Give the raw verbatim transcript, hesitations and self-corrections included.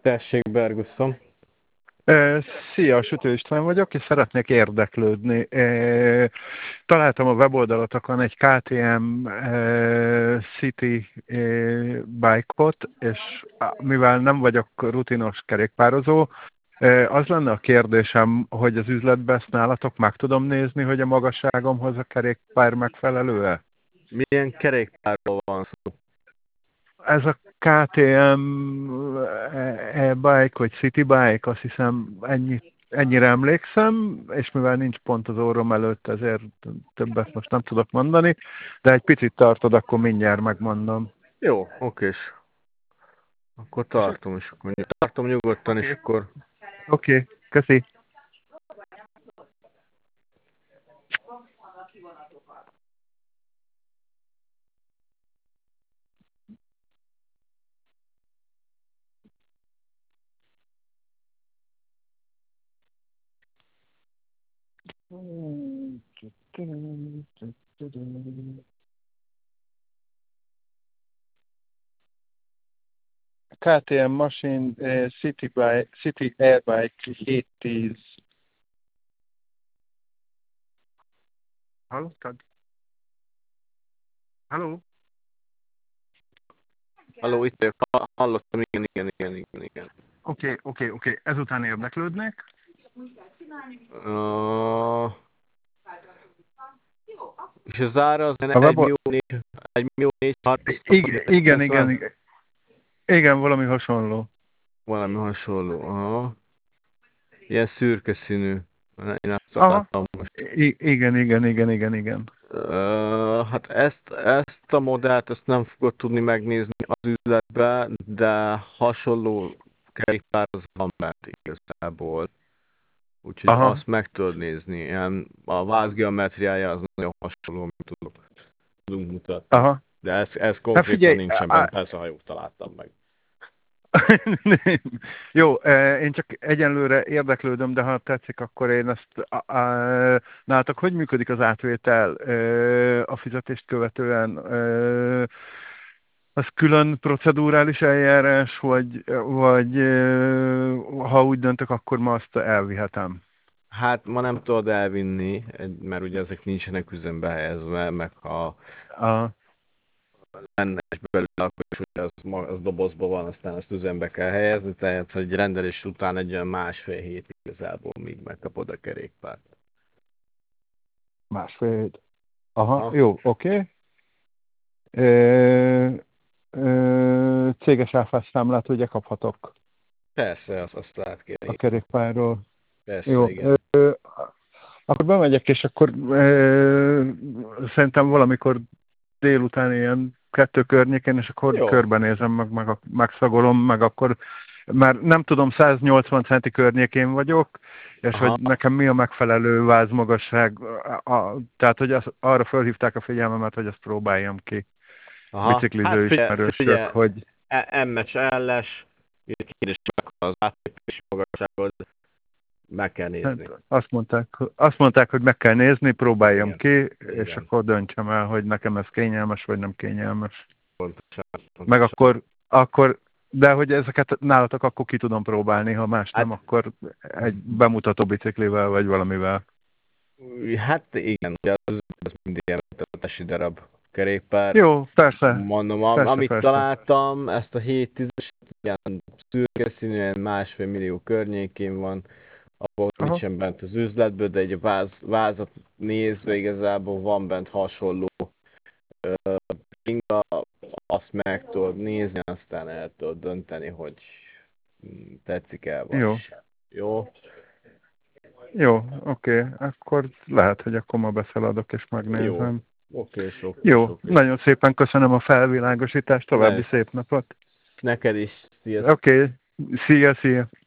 Tessék, Bergusszom. Ö, Szia, Sütő István vagyok, és szeretnék érdeklődni. Ö, Találtam a weboldalatokon egy ká té em ö, City ö, bike-ot, és á, mivel nem vagyok rutinos kerékpározó, ö, az lenne a kérdésem, hogy az üzletben ezt nálatok meg tudom nézni, hogy a magasságomhoz a kerékpár megfelelő-e? Milyen kerékpárról van szó? Ez a ká té em e-bike, vagy City Bike, azt hiszem ennyi, ennyire emlékszem, és mivel nincs pont az orrom előtt, ezért többet most nem tudok mondani, de egy picit tartod, akkor mindjárt megmondom. Jó, okés. Akkor tartom, és akkor tartom nyugodtan, és akkor... Oké, okay, köszi. ká té em Machine eh, City, Bike, City Airbike hétszáz. Hallottad? Halló? Halló, itt vagyok. Ha- Hallottam, igen, igen, igen, igen, igen. Oké, okay, oké, okay, oké. Okay. Ezután érdeklődnék. Uh, és az ára az A egy webol... millió négy, egy millió négy Igen, igen, igen, igen. Igen, valami hasonló. Valami hasonló. Aha. Ilyen szürke színű. Én azt Aha. találtam most. I- igen, igen, igen, igen, igen. Uh, hát ezt, ezt a modellt ezt nem fogod tudni megnézni az üzletbe, de hasonló kerékpár az van bent igazából. Úgyhogy Aha. azt meg tudod nézni. Ilyen, a vázgeometriája az nagyon hasonló, amit tudok, tudunk mutatni. Aha. De ez, ez Hát konkrétan figyelj, nincsen á... bent, persze ha jól találtam meg. Jó, én csak egyenlőre érdeklődöm, de ha tetszik, akkor én ezt... A, a, nálatok hogy működik az átvétel a fizetést követően? Az külön procedúrális eljárás, vagy, vagy ha úgy döntök, akkor ma azt elvihetem? Hát ma nem tudod elvinni, mert ugye ezek nincsenek üzembe helyezve, meg ha A, lenne is belőle, akkor is ugye az, ma- az dobozban van, aztán azt üzembe kell helyezni, tehát egy rendelés után egy olyan másfél hét igazából, míg megkapod a kerékpárt. másfél hét. Aha, Ha? jó, oké. Okay. Céges áfás számlát ugye kaphatok Persze, azt, azt lehet a kérni. kerékpárról. Persze, Jó. igen. Ö, akkor bemegyek, és akkor ö, szerintem valamikor délután ilyen kettő környékén, és akkor Jó. körbenézem, meg, meg, megszagolom, meg akkor, mert nem tudom, száznyolcvan centi környékén vagyok, és Aha. hogy nekem mi a megfelelő vázmagasság, a, a, tehát hogy az, arra felhívták a figyelmemet, hogy ezt próbáljam ki. Aha. Bicikliző Hát figyelj, ismerősök, figyelj hogy... em-es el-es, kérdés meg az átlépési magasságod, meg kell nézni. Hát azt mondták, azt mondták, hogy meg kell nézni, próbáljam Igen. ki, és Igen. akkor döntsem el, hogy nekem ez kényelmes, vagy nem kényelmes. Pontosan, pontosan. Meg akkor, akkor, de hogy ezeket nálatok akkor ki tudom próbálni, ha más Hát, nem, akkor egy bemutató biciklivel, vagy valamivel. hát igen, ugye az, az mindig ilyen mutatási darab kerékpár. Jó, persze, Mondom, am, persze, amit persze. találtam, ezt a hét tízes, ilyen szürke színűen másfél millió környékén van, ahol Aha. nincsen bent az üzletből, de egy váz, vázat nézve igazából van bent hasonló uh, inga, azt meg tudod nézni, aztán el tudod dönteni, hogy tetszik-e vagy Jó. sem. Jó? Jó, oké, okay. Akkor lehet, hogy akkor ma beszaladok és megnézem. Jó. Oké, és oké, Jó, oké. nagyon szépen köszönöm a felvilágosítást, további Ne. szép napot. Neked is, sziasztok! Oké, okay. Szia, szia!